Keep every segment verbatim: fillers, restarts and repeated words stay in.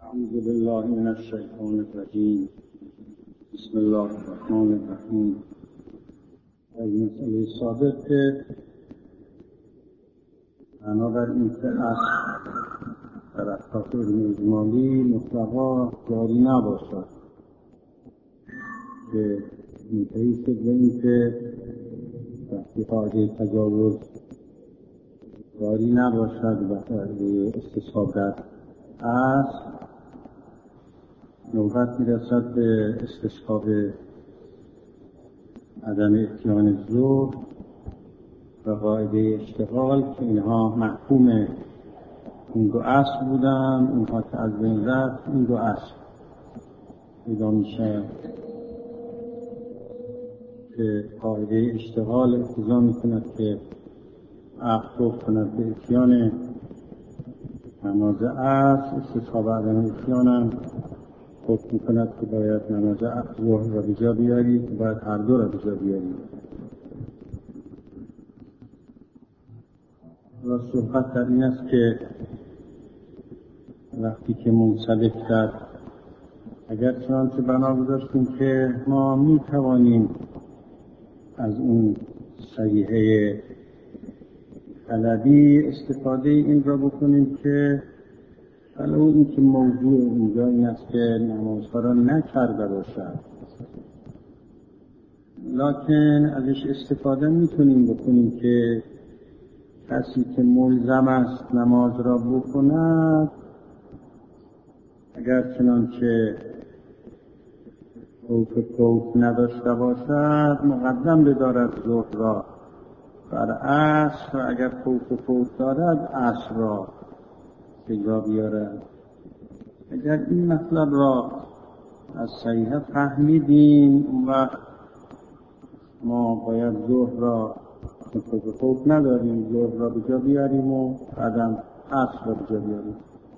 اعوذ بالله من الشیطان الرجیم. بسم الله الرحمن الرحیم. از مسئله سابق که بنابر این که اصل در اساس علم اجمالی مطلقا جاری نباشد که منتهی شد به این که وقتی قاعده تجاوز جاری نباشد و قاعده استصحاب در اصل نوبت میرسد به استصحاب عدم اتیان ظهر و قاعده اشتغال که اینها محکوم این دو اصل بودن، اونها که از بین رفت این دو اصل پیدا میشه که قاعده اشتغال اقتضا میکند که عقل کند به اتیان نماز اصل، استصحاب عدم اتیان هم حکم میکند که باید نماز ظهر را به جا بیاری، باید هر دو را به جا بیاری. و صحبت در این است که وقتی که منسلک کرد، اگر چنانچه بنا گذاشتیم که ما میتوانیم از اون صحیحه طلبی استفاده این را بکنیم که ولو این که موضوع اینجا این است که نمازها را نکرده باشد، لکن ازش استفاده میتونیم بکنیم که کسی که ملزم است نماز را بکند، اگر چنانچه خوف خوف نداشته باشد مقدم بدارد ظهر را بر عصر، و اگر خوف خوف دارد عصر را به جا بیارد. اگر این مطلب را از صحیحه فهمیدیم اون وقت ما باید ظهر را خوف خوف نداریم، ظهر را به جا بیاریم و بعدم عصر را به جا بیاریم.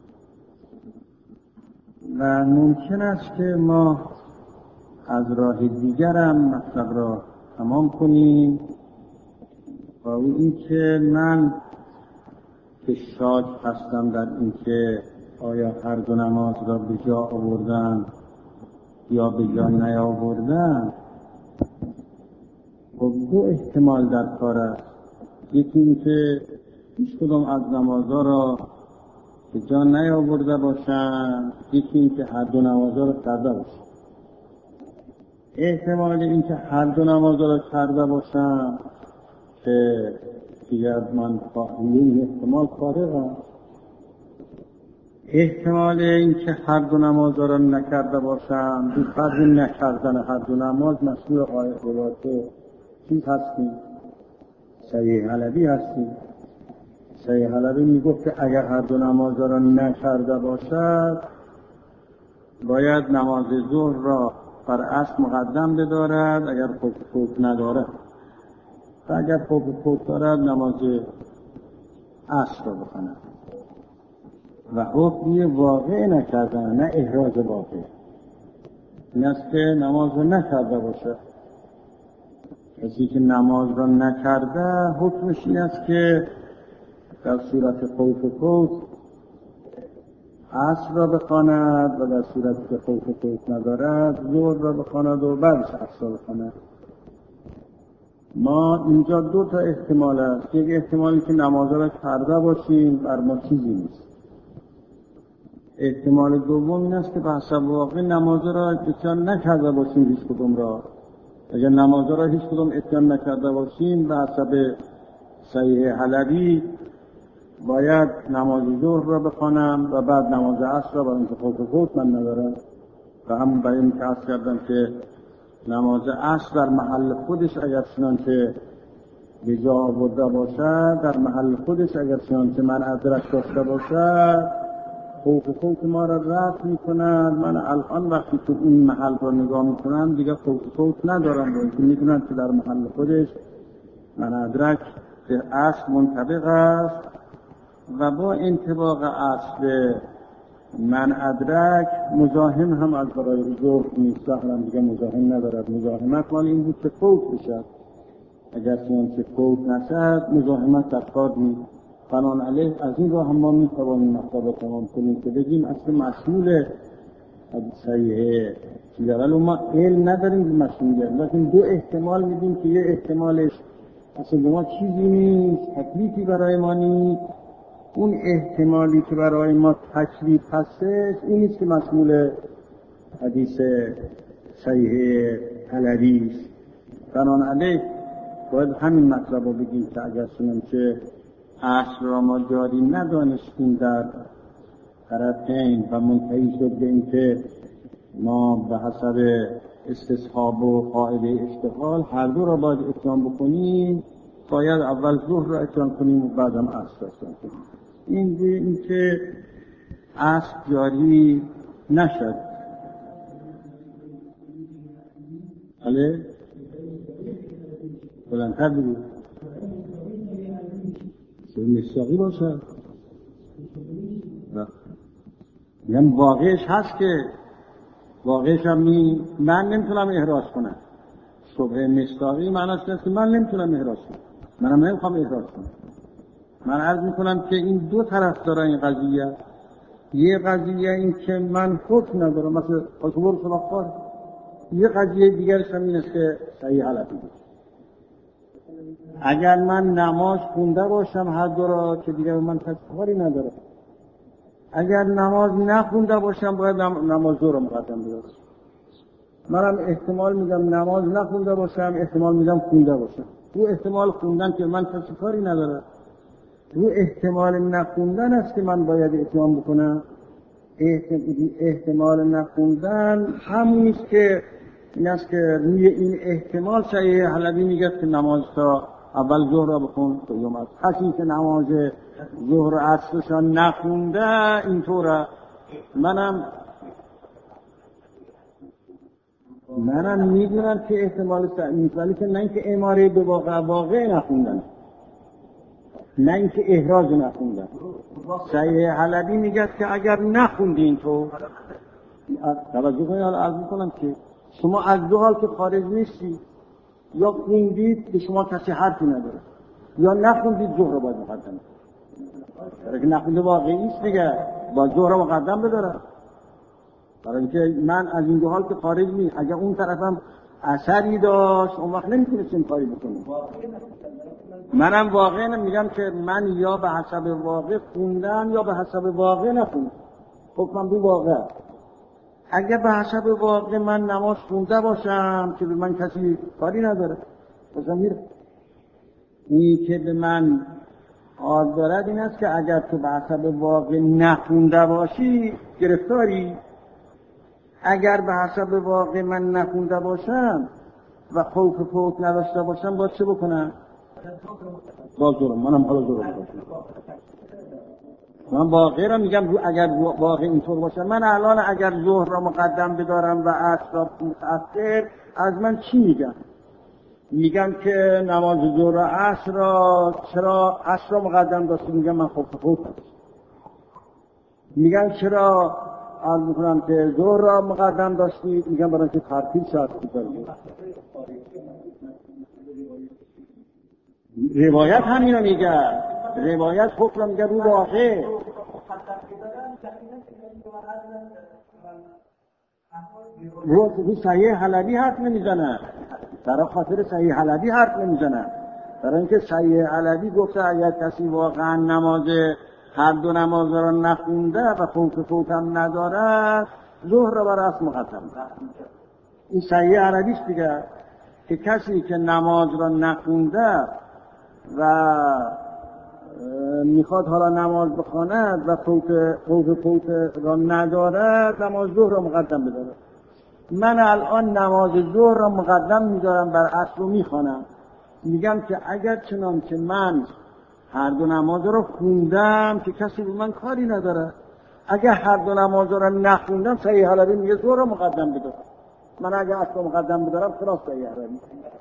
و ممکن است که ما از راه دیگر هم مطلب را تمام کنیم، و او این که من که شاک هستم در این که آیا هر دو نماز را به جا آوردن یا به جا نیاوردن. خب دو احتمال در کار است. یکی این که هیچ کدام از نمازها را به جا نیاورده باشند، یکی این که هر دو نمازها را کرده باشند. احتمال این که هر دو نمازها را کرده باشند که دیگر من این احتمال فارغم. احتمال این که هر دو نماز را نکرده باشم، بی فرض نکردن هر دو نماز مسئول آیات چیز هستیم؟ صحیح حلبی هستیم. صحیح حلبی میگفت که اگر هر دو نماز را نکرده باشد باید نماز ظهر را بر عصر مقدم بدارد اگر خوف خوف ندارد، و اگر خوف خوف دارد نماز عصر را بخواند. و حکمی واقع نکردن، نه احراز واقع. این است که نماز را نکرده باشد. کسی که نماز را نکرده حکمش این است که در صورت خوف خوف عصر را بخواند، و در صورتی که خوف خوف ندارد ظهر را بخواند و بعدش عصر را بخواند. ما اینجا دو تا احتمال است. یک احتمالی که نماز را کرده باشیم بر ما چیزی نیست. احتمال دوم این است که به حسب واقع نماز را اتیان نکرده باشیم هیچ کدوم را. اگر نماز را هیچ کدوم اتیان نکرده باشیم به حسب صحیح حلبی باید نماز ظهر را بخوانم و بعد نماز عصر را، برای اینکه خوف خوف من ندارم. و همون برای این که عرض کردم که نماز عصر در محل خودش اگر چنانچه به جا آورده باشد، در محل خودش اگر چنانچه من ادرک داشته باشد، خوف خوف ما را رفع می‌کند. من الان وقتی که این محل را نگاه می‌کنم دیگه خوف خوف ندارم، برای اینکه می‌دونم که در محل خودش من ادرک به عصر منطبق است، و با انطباق عصر من ادرک مزاحم هم از برای ظهر نیست، هم دیگه مزاحم ندارد. مزاحمت مال این بود که فوت بشد. اگر چنانچه فوت نشد مزاحمت در کار نیست. بنان علیه از این راه هم ما میتوانیم مطلب را تمام کنیم که بگیم اصل مسئول صحیح چیزه، ولی ما علم نداریم به مسئولیت، لیکن دو احتمال میدیم که یه احتمالش اصلا ما چیزی نیست، تکلیفی برای ما نیست. اون احتمالی که برای ما تکلیف هستش این نیست که مسئول حدیث صحیح حلبی است. بنان علیه باید همین مطلب رو بگیم که اگر چنانچه اصل را ما جاری ندانستیم در طرفین و منتهی شد به این که ما به حسب استصحاب و قاعده اشتغال هر دو را باید اتیان بکنیم، باید اول ظهر را اتیان کنیم و بعدم عصر را اتیان کنیم. این این که اصل جاری نشد. بله؟ بلندتر بگو. سوی مصداقی باشه. یعنی واقعش هست که واقعش هم می من نمیتونم احراز کنم. صبح مصداقی معناش است که من نمیتونم احراز کنم. منم نمیخوام احراز کنم. من عرض میکنم که این دو طرف داره این قضیه. یه قضیه این که من حکم ندارم، مثل تصور سلاخوار. یه قضیه دیگرش هم این است که صحیح حلبی. اگر من نماز خونده باشم هر دو را که دیگر من کاری نداره، اگر نماز نخونده باشم باید نماز دو را مقدم بدارم. منم احتمال میدم نماز نخونده باشم، احتمال میدم خونده باشم. رو احتمال خوندن که من کسی کاری نداره، رو احتمال نخوندن است که من باید اتیان بکنم. احتمال نخوندن همونیست که این است که روی این احتمال صحیح حلبی میگه که نماز تا اول ظهر را بخون تا یوم از کسی که نماز ظهر عصرشان نخونده اینطوره. منم منم میدونم که احتمال صحیح، ولی که نه اینکه اماره به واقع واقع نخوندن، نه اینکه احراز نخوندن. صحیح حلبی میگه که اگر نخوندین تو توجه کنید، حالا عرض میکنم که شما از دو حال که خارج نیستی، یا خوندید به شما کسی حرفی نداره، یا نخوندید ظهر رو باید مقدم. اگه نخونده واقعی است دیگه با ظهر رو مقدم بداره. برای اینکه من از این دو حال که خارج نیست، اگه اون طرفم اثری داشت اون وقت نمیتونستیم کاری بکنیم. منم واقعا میگم که من یا به حسب واقع خوندم یا به حسب واقع نخوندم. حکمم رو واقع. اگر به حسب واقع من نماز خونده باشم که به من کسی کاری نداره، مثلا میره. این که به من آد دارد این است که اگر تو به حسب واقع نخونده باشی گرفتاری. اگر به حسب واقع من نخونده باشم و خوف فوت نداشته باشم باید چه بکنم؟ باز دارم منم حالا دارم باشم. من واقع را میگم اگر واقع اینطور باشه، من الان اگر ظهر را مقدم بدارم و عصر را متأخر، از من چی میگم؟ میگم که نماز ظهر و عصر را چرا عصر را مقدم داشتی؟ میگم من خوب خوب میگم چرا عرض میکنم که ظهر را مقدم داشتی؟ میگم برای که ترتیب شد. روایت همین رو میگه، روایت حکم را میگه رو واقع. رو صحیح حلبی حرف نمیزنه، برای خاطر صحیح حلبی حرف نمیزنه، برای اینکه صحیح حلبی گفته اگر کسی واقعا نماز هر دو نماز را نخونده و خوف فوت هم نداره ظهر را برای عصر مقدم. این صحیح حلبی است دیگه، که کسی که نماز را نخونده و میخواد حالا نماز بخواند و فوت خوف فوت را نداره نماز ظهر را مقدم بداره. من الان نماز ظهر را مقدم میذارم بر عصر رو میخوانم، میگم که اگر چنانچه من هر دو نماز را خوندم که کسی به من کاری نداره، اگر هر دو نماز را نخوندم صحیح حلبی میگه ظهر را مقدم بدار. من اگر عصر را مقدم بدارم خلاص صحیح حلبی.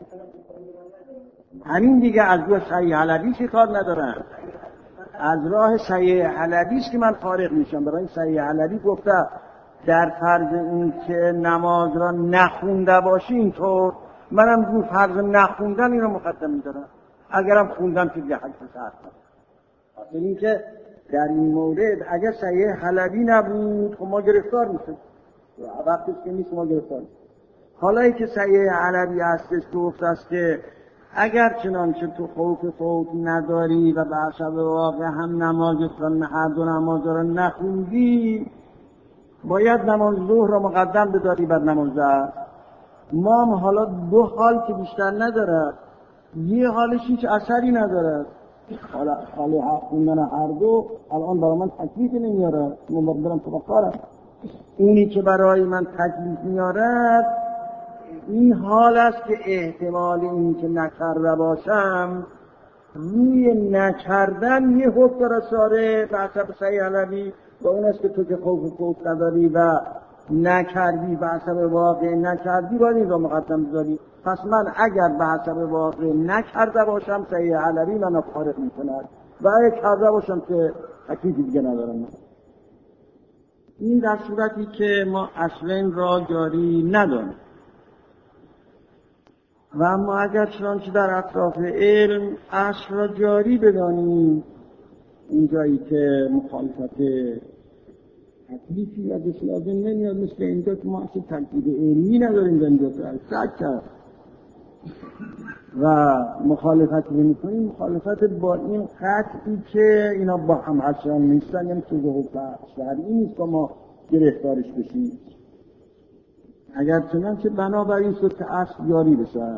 همین دیگه از راه صحیح حلبی چه کار ندارم، از راه صحیح حلبی است که من فارغ میشم. برای صحیح حلبی گفته در فرض این که نماز را نخونده باشی اینطور، منم رو فرض نخوندن این رو مقدم میدارم. اگرم خوندم که دیگه حدیث هست. اصلا این که در این مورد اگر صحیح حلبی نبود خب ما گرفتار میشیم، وقتش که نیست ما گرفتار میشیم. حالا ای که صحیح حلبی هستش گفت است که اگر چنانچه تو خوف فوت نداری و به حسب واقع هم نماز خواندن هر دو نماز را نخوندی باید نماز ظهر را مقدم بداری بر نماز عصر. ما هم حالا دو حال که بیشتر ندارد، یه حالش هیچ اثری ندارد، حالا حال خوندن هر دو الان برای من تکلیف نمیاره، من برم تو کارم. اونی که برای من تکلیف میارد این حال است که احتمال این که نکرده باشم روی نکردن یه حکم داره ساره به حسب صحیح حلبی و اون است که تو که خوف فوت نداری و نکردی به حسب واقع نکردی باید این را مقدم بذاری. پس من اگر به حسب واقع نکرده باشم صحیح حلبی من فارغ میکند و اگر کرده باشم که تکلیفی دیگه ندارم. من این در صورتی که ما اصلا را جاری نداریم. و اما اگر چنانچه در اطراف علم اصل را جاری بدانیم، اینجایی که مخالفت تکلیفی ازش لازم نمیاد، مثل اینجا که ما اصلا تکلیف علمی نداریم در اینجا شک کرد و مخالفت میکنیم، مخالفت با این قطعی که اینا با هم حسن نیستن، یعنی که ظهور شهری نیست که ما گرفتارش بشیم. اگر چنانچه بنابراین شد که اصل جاری بشه.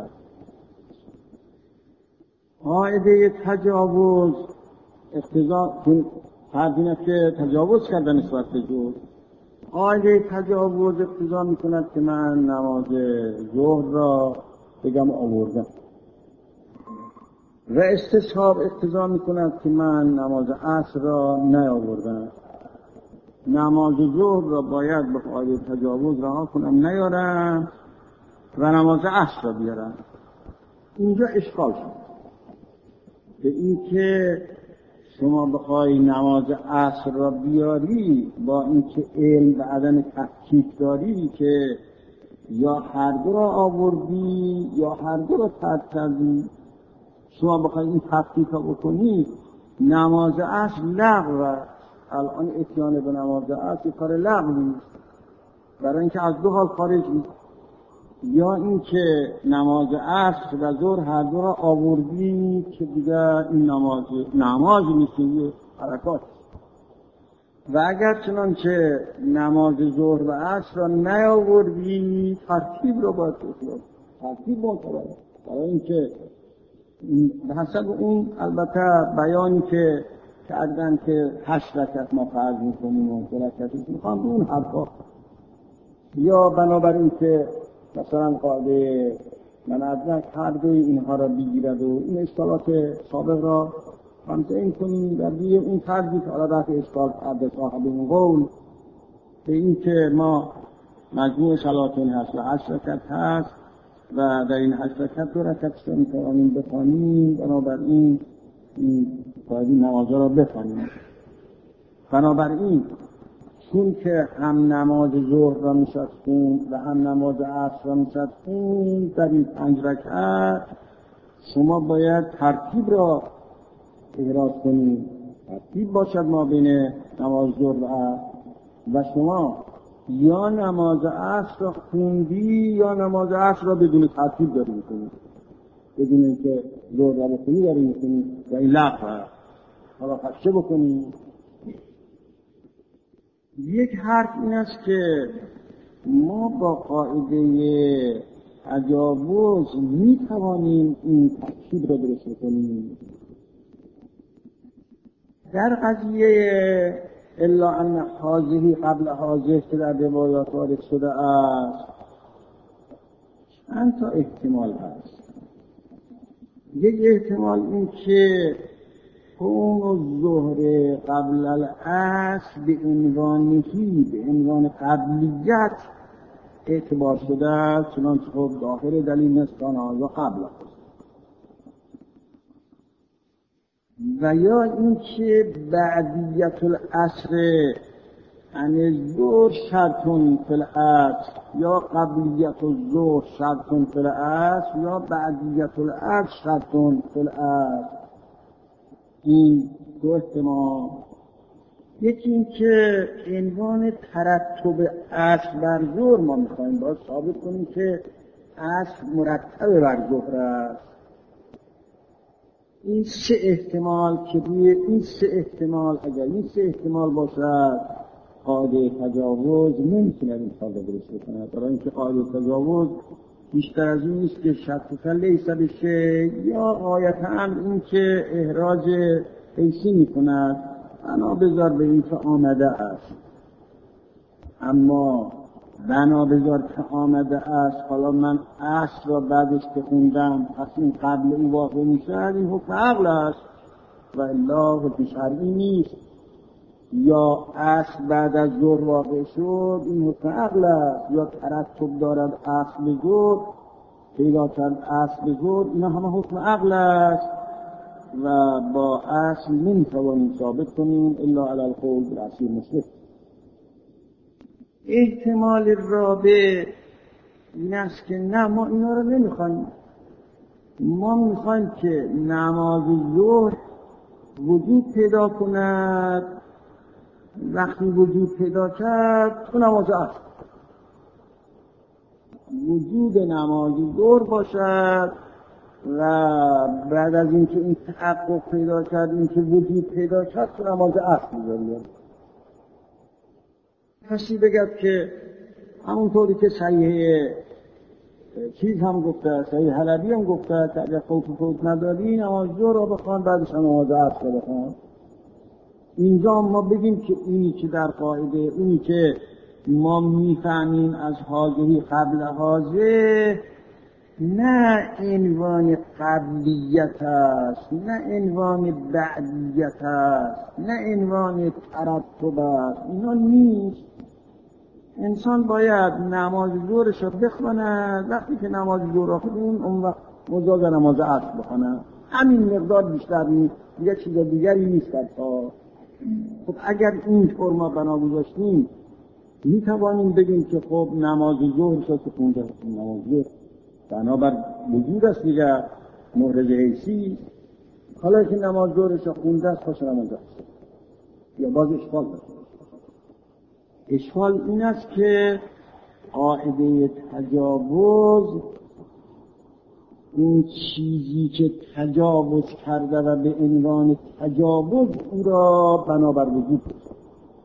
قاعده تجاوز اقتضا فردین که تجاوز کردن نسبت به جز، قاعده تجاوز اقتضا میکند که من نماز ظهر را بگم آوردم و استصحاب اقتضا میکند که من نماز عصر را نیاوردم. نماز ظهر را باید به قاعده تجاوز رها کنم نیارم و نماز عصر را بیارم. اینجا اشکال شد به این که شما بخوای نماز عصر را بیاری با اینکه علم و عدم تفکیک داری که یا هر دو را آوردی یا هر دو را ترک کردی، شما بخوای این تفکیک را بکنی نماز عصر لغو. الان اتیان به نماز عصر کار لغوی برای اینکه از دو حال خارج نیست، یا اینکه نماز عصر و ظهر هر دو را آوردی که دیگر این نماز نماز نیست، یه حرکات. و اگر چنانچه نماز ظهر و عصر را نیاوردی ترتیب را باید بکنی، ترتیب معتبره برای اینکه به حسب اون البته بیانی که کردن که هشت رکعت ما فرض میکنیم و دو رکعت میخوام به اون حرفا، یا بنابراین که مثلا قاعده من ادرک هر دوی اینها را بگیرد و این اشکالات سابق را همچنین کنیم در دیگه اون تردی که حالا رفت اشکال کرده صاحب اون قول به این که ما مجموع صلاتون هست و هشت رکعت هست و در این هشت رکعت دو رکعت را میتوانیم بخوانیم، بنابراین این باید این نمازها را بخوانیم. بنابراین چون که هم نماز ظهر را میشد خوند و هم نماز عصر را میشد خوند در این پنج رکعت، شما باید ترتیب را احراز کنید، ترتیب باشد ما بین نماز ظهر و عصر و شما یا نماز عصر را خوندی یا نماز عصر را بدون ترتیب داری میکنید، بدون اینکه ظهر را بخونی داری میکنید و این لغو. حالا پس چه بکنید؟ یک حرف این است که ما با قاعده تجاوز می توانیم این ترکیب را درست بکنیم. در قضیه الا ان حاضری قبل حاضر که در روایات وارد شده است چند تا احتمال هست. یک احتمال این که کون الظهر قبل العصر به عنوانهی به عنوان قبلیت اعتبار شده است، چنانچه خب داخل دلیل نستان آنها قبل است. و یا اینکه بعدیت العصر یعنی ظهر شرطون فی العصر یا قبلیت الظهر شرطون فی العصر یا بعدیت العصر شرطون فی العصر. این دو احتمال. یکی این که عنوان ترتب اصل بر ظهر ما میخوایم باید ثابت کنیم که اصل مرتب بر ظهر است. این سه احتمال که روی این سه احتمال اگر این سه احتمال باشد قاعده تجاوز نمیتونه این قاعده درست کنه، برای اینکه قاعده تجاوز بیشتر از این نیست که شرط لیس بشه یا غایتاً این که احراج حیثی میکند بنا بذار به این که آمده است. اما بنا بذار که آمده است، حالا من اصل را بعدش که خوندم پس این قبل او واقع میشه، این حکم عقل است و الا حکم شرعی نیست. یا اصل بعد از ظهر واقع شد این حکم عقل است، یا ترتب دارد اصل ظهر پیدا کرد اصل ظهر، اینا همه حکم عقل است و با اصل نمیتوانیم ثابت کنیم الا علی القول بالعصیر مشرک. احتمال رابع این است که نه ما اینا رو نمیخوایم، ما میخوایم که نماز ظهر وجود پیدا کند، وقتی وجود پیدا کرد تو نماز عصر وجود نماز ظهر باشد و بعد از اینکه این تحقق پیدا کرد این که وجود پیدا کرد تو نماز عصر می‌ذاریم. کسی بگد که همونطوری که صحیح چیز هم گفته، صحیح حلبی هم گفته که اگر خوف فوت نداری نماز ظهر رو بخوان بعدش نماز عصر رو بخوان. اینجا ما بگیم که اینی که در قاعده اونی که ما میفهمیم از حاضری قبل حاضر نه عنوان قبلیت است، نه عنوان بعدیت است، نه عنوان ترتب است، اینا نیست. انسان باید نماز ظهرش رو بخواند، وقتی که نماز ظهر رو بخواند اون وقت مجاز نماز عصر بخواند، همین مقدار بیشتر نیست، دیگه چیز دیگری نیست. تا خب اگر اینطور ما بنا گذاشتیم می توانیم بگیم که خب نماز ظهر شد که خونده نماز ظهر بنابر وجود است دیگه مورد حیثی، حالا که نماز ظهرش خونده است خوش نماز است یا باز اشکال داشت. اشکال این است که قاعده تجاوز این چیزی که تجاوز کرده و به عنوان تجاوز او را بنابر وجود است.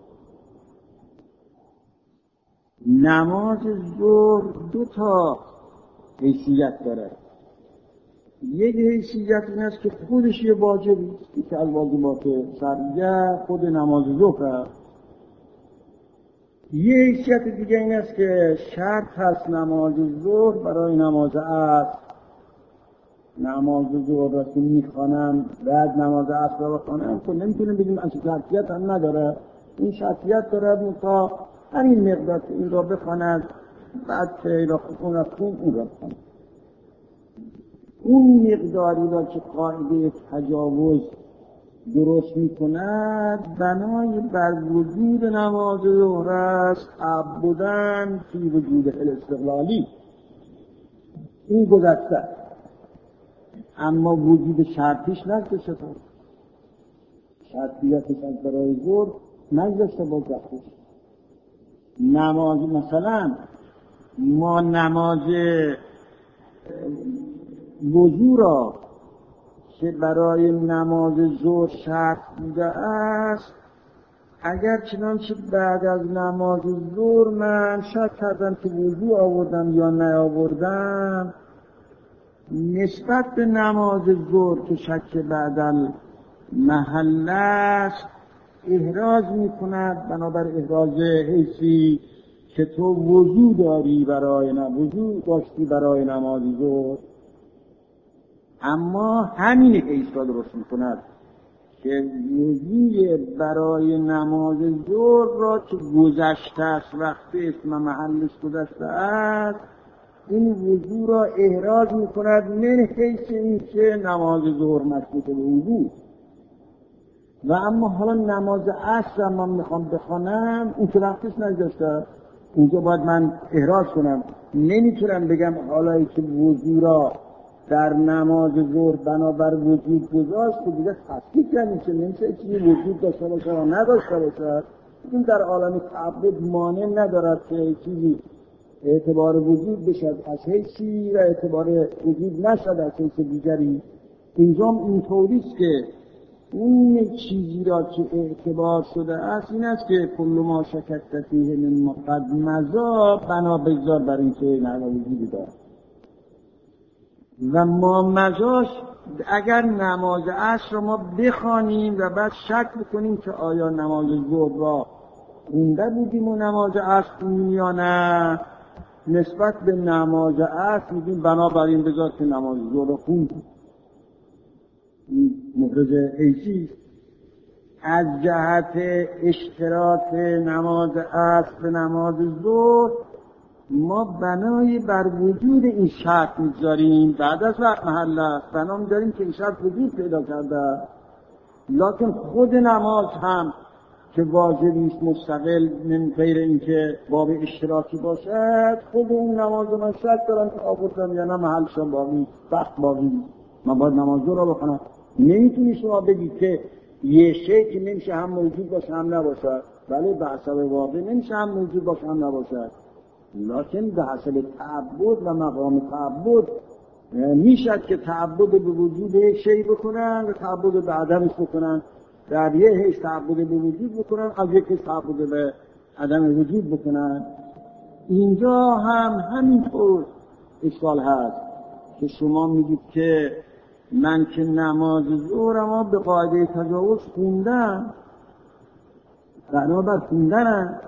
نماز ظهر دو تا حیثیت داره. یک حیثیت این است که خودش یه واجبی است که از واجبات شرعیه خود نماز ظهر است. یه حیثیت دیگه این است که شرط هست نماز ظهر برای نماز عصر. نماز ظهر را که میخوانم بعد نماز عصر را بخوانم که نمیتونیم بگیم از شرطیت هم نداره، این شرطیت داره تا همین مقدار این را بخواند بعد که این را خون خون اون را بخواند. اون مقداری را که قاعده تجاوز درست میکند بنای بر وجود نماز ظهر است عبدن فی وجود الاستقلالی، این گذشته، اما وجود شرطیش نگذاشته، شرطیتش از برای ظهر نگذاشته با جفتش. نماز مثلا ما نماز وضو را که برای نماز ظهر شرط بوده است، اگر چنانچه بعد از نماز ظهر من شک کردم که وضو آوردم یا نیاوردم، نسبت به نماز ظهر که شک بعد محل است احراز می کند بنابر احراز حیثی که تو وضو داری برای نماز وضو داشتی برای نماز ظهر، اما همین حیث را درست می کند که وضوی برای نماز ظهر را که گذشته است وقتی اسم محلش گذشته است این وضو را احراز می کند من حیث این که نماز ظهر مشروط به وضو. و اما حالا نماز عصر من میخوام بخوانم اون که وقتش نگذاشته، اونجا باید من احراز کنم، نمیتونم بگم حالا که وضو را در نماز ظهر بنابر وجود گذاشت که دیگه تفکیک نمیشه، نمیشه چیزی وجود داشته باشه و نداشته باشه. این در عالم تعبد مانع ندارد که چیزی اعتبار وجود بشد از حیثی و اعتبار وجود نشد از حیث دیگری. اینجا اینطوریست که این چیزی را که اعتبار شده است این است که کل ما شککت فیه من قد مضی بنا بگذار بر این که نه وجودی دارد و ما مضاش. اگر نماز عصر را ما بخوانیم و بعد شک بکنیم که آیا نماز ظهر را خونده بودیم و نماز عصر خوندیم یا نه، نسبت به نماز عصر میگیم بنابراین بذار که نماز ظهر را خوندیم. این محرز حیثی از جهت اشتراک نماز عصر به نماز ظهر ما بنای بر وجود این شرط می‌گذاریم. بعد از وقت محل است بنا می‌داریم که این شرط وجود پیدا کرده، لکن خود نماز هم که واجبی است مستقل من غیر اینکه باب اشتراکی باشد، خود اون نماز من شک دارم که آوردم یا نه محلشان باقی وقت باقی من باید نماز رو بخونم. نمیتونی شما بگید که یه شی که نمیشه هم موجود باشه هم نباشد، ولی به حسب واقع نمیشه هم موجود باشه هم نباشد، لکن به حسب تعبد و مقام تعبد میشد که تعبد به وجود یک شی بکنن و تعبد به عدمش بکنن، در یه حیث تعبد به وجود بکنن از یک حیث تعبد به عدم وجود بکنن. اینجا هم همینطور اشکال هست که شما میگید که من که نماز ظهرم به قاعده تجاوز خوندم بنابر خوندنم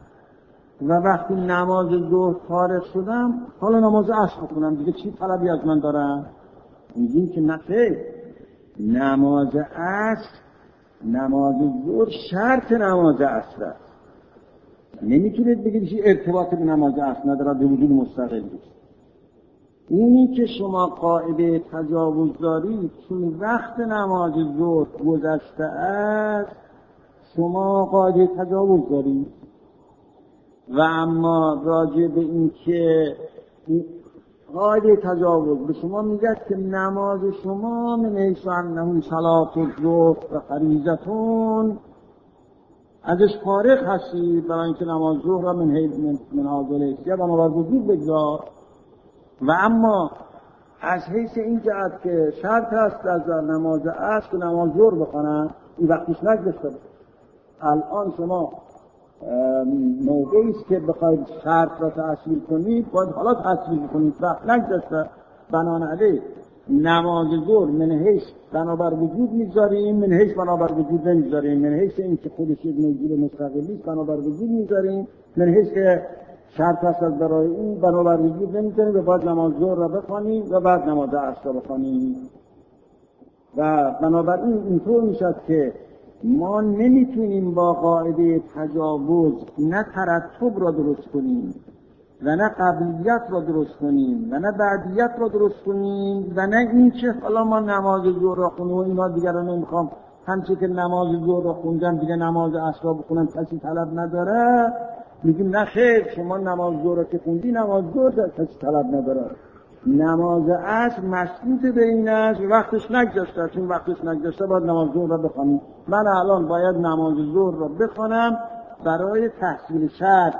و وقتی نماز ظهر فارغ شدم حالا نماز عصر بخونم، دیگه چی طلبی از من دارم؟ میگیم که نه خیر، نماز عصر نماز ظهر شرط نماز عصر است. نمیتونید بگید چی ارتباط به نماز عصر نداره، به وجود مستقل است. اینی که شما قاعده تجاوز دارید چون وقت نماز ظهر گذشته است شما قاعده تجاوز دارید، و اما راجع به این که قاعده تجاوز به شما میگه که نماز شما من حیث انه صلاة الظهر و فریضتون ازش فارغ هستی، برای اینکه نماز ظهر را من حیث من حاضر حیثیت و نماز وجود بگذار. و اما از حیث این جهت که شرط هست از نماز عصر نماز ظهر بخونن این وقتش نگذشته. الان شما موقعی است که بخواید شرط را تحصیل کنید باید حالا تحصیل کنید، وقت نگذشته. بنابراین نماز ظهر من حیث بنابر وجود میذاریم، من حیث بنابر وجود نمیذاریم. من حیث این که خودش یک موجود مستقلی است بنابر وجود میذاریم، من حیث که شرط هست از برای این بنابر وجود نمیذاریم و بعد نماز ظهر را بخوانیم و بعد نماز عصر را بخوانیم. و بنابراین اینطور میشد که ما نمیتونیم با قاعده تجاوز نه ترتب را درست کنیم و نه قبلیت را درست کنیم و نه بعدیت را درست کنیم و نه این که حالا ما نماز ظهر را خونیم و اینا دیگر را نمیخوام، همچه که نماز ظهر را خوندم دیگه نماز عصر را بخونم کسی طلب نداره. میگیم نه خیر، شما نماز ظهر را که خوندی نماز ظهر کسی طلب نداره. نماز عصر مشروط به این است وقتش نگذشته، چون وقتش نگذشته باید نماز ظهر را بخونیم. من الان باید نماز ظهر را بخونم برای تحصیل شرط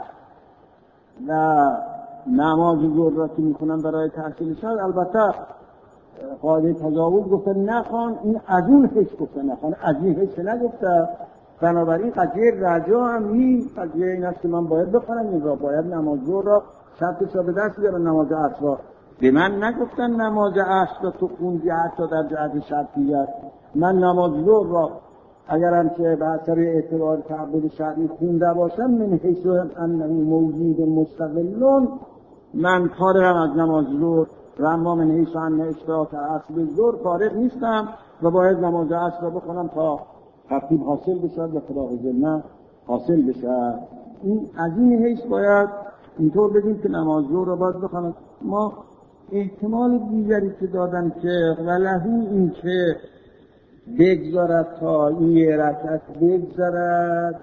و نماز ظهر را که میخونم برای تحصیل شرط البته قاعده تجاوز گفته نخوان، این از اون حیث گفته نخوان، از این حیث نگفته. بنابراین قضیه رجا هم نیست، قضیه این است که من باید بخونم این را، باید نماز ظهر را شرطش را به دست بیارم. نماز عصر را به من نگفتن نماز عصر را تو خوندی حتی در جهت شرطیت. من نماز ظهر را اگرم که به اثر اعتبار تعبد شرعی خونده باشم من حیث انه موجود مستقلون من فارغم از نماز ظهر، و اما من حیث انه اشتراک عصر به ظهر فارغ نیستم و باید نماز عصر را بخونم تا ترتیب حاصل بشد و خدا نه حاصل بشد. این از این حیث باید اینطور بگیم که نماز ظهر را باید بخونم. ما احتمال دیگری که دادن که ولهو این که بگذارد تا این یه رکعت بگذارد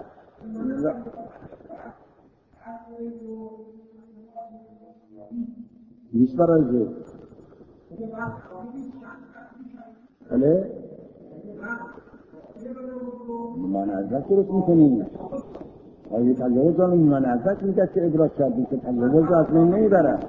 نیست برای ظهر. بله ایمان ازت درست میکنیم آیه تجاوز آن ایمان ازت میگه که ادراک کردیم که تجاوز از من نمیبرد.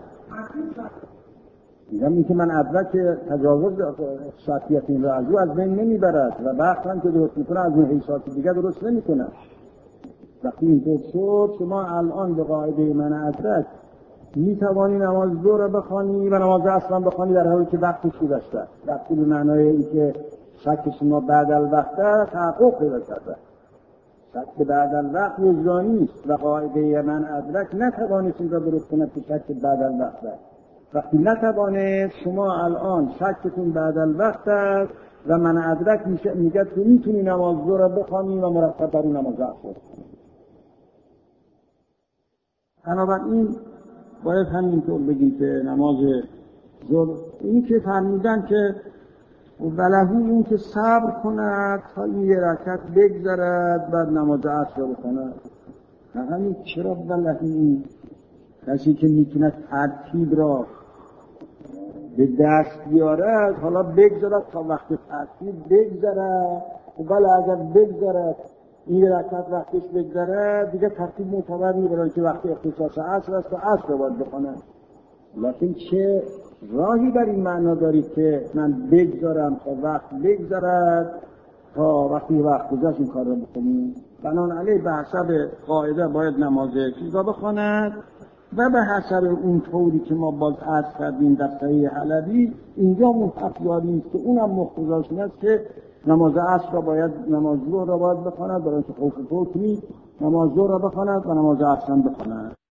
میگم این که من ادرک تجاوز شخصیت این را از او از بین نمیبرد و بخش هم که درست میکنه از اون حیثات دیگه درست نمیکنه. وقتی اینطور شد شما الان به قاعده من ادرک میتوانی نماز ظهر را بخوانی و نماز عصر را بخوانی در حالی که وقتش گذشته. وقتی به معنای این که شک شما بعد الوقت تحقق پیدا کرده. شک بعد الوقت وجدانی است و قاعده من ادرک نتوانست این را درست کند که شک بعد الوقت است. وقتی نتوانست شما الان شکتون بعد الوقت است و من ادرک میشه میگه تو میتونی نماز ظهر را بخوانی و مرتب بر اون نماز عصر بخوانی. بنابراین باید همینطور بگیم که نماز ظهر این که فرمودن که ولهو این که صبر کند تا یه رکعت بگذرد بعد نماز عصر بخواند. همین چرا ولهو این کسی که میتونه ترتیب را به دست بیارد حالا بگذرد تا وقت ترتیب بگذرد و بله اگر بگذرد این رکعت وقتش بگذرد دیگه ترتیب معتبر نیست برای که وقت اختصاص عصر است و عصر رو باید بخونم. لیکن چه راهی بر این معنا دارید که من بگذارم تا وقت بگذرد تا وقتی وقت گذشت این کار رو بکنیم؟ بنابراین به حسب قاعده باید نماز چیزا بخواند و به حسب اون طوری که ما باز عرض کردیم در صحیح حلبی اینجا متفیاری است که اونم مقتضاش این است که نماز عصر را باید نماز ظهر را باید بخواند برای که خوف فوت نیست نماز ظهر را بخواند و نماز عصر هم بخواند.